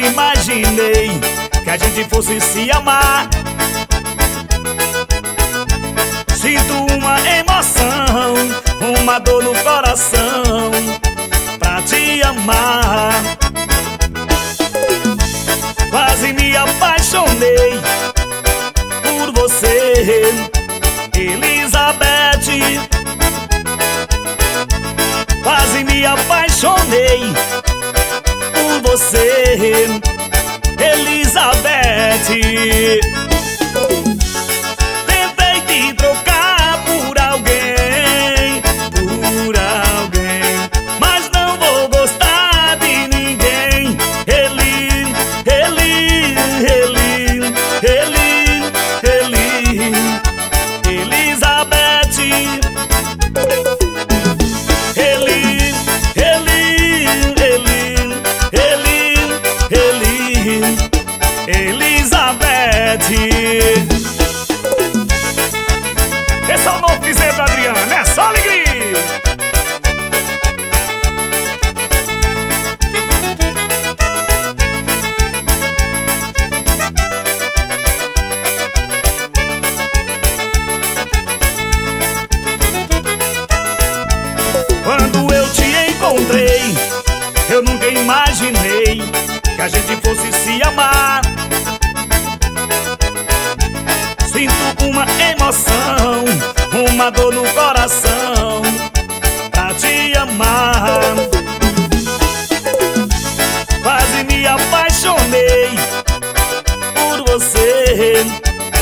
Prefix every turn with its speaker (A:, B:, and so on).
A: imaginei que a gente fosse se amar. Sinto uma emoção, uma dor no coração pra te amar. Quase me apaixonei por você, Elizabeth. Quase me apaixonei por você, Elizabeth. Tentei te trocar por alguém, mas não vou gostar de ninguém. Elizabeth. Elizabeth. Esse é o novo dizer da Adriana, é só alegria. Quando eu te encontrei, eu nunca imaginei que a gente fosse se amar. Sinto uma emoção, uma dor no coração pra te amar. Quase me apaixonei por você,